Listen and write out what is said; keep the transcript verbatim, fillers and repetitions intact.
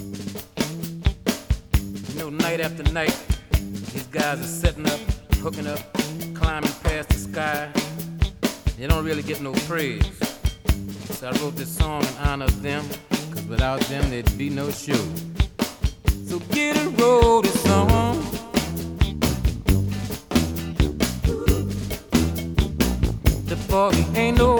You know, night after night, these guys are setting up, hooking up, climbing past the sky. They don't really get no praise. So I wrote this song in honor of them, cause without them there'd be no show. So get a roll this song. The boy ain't no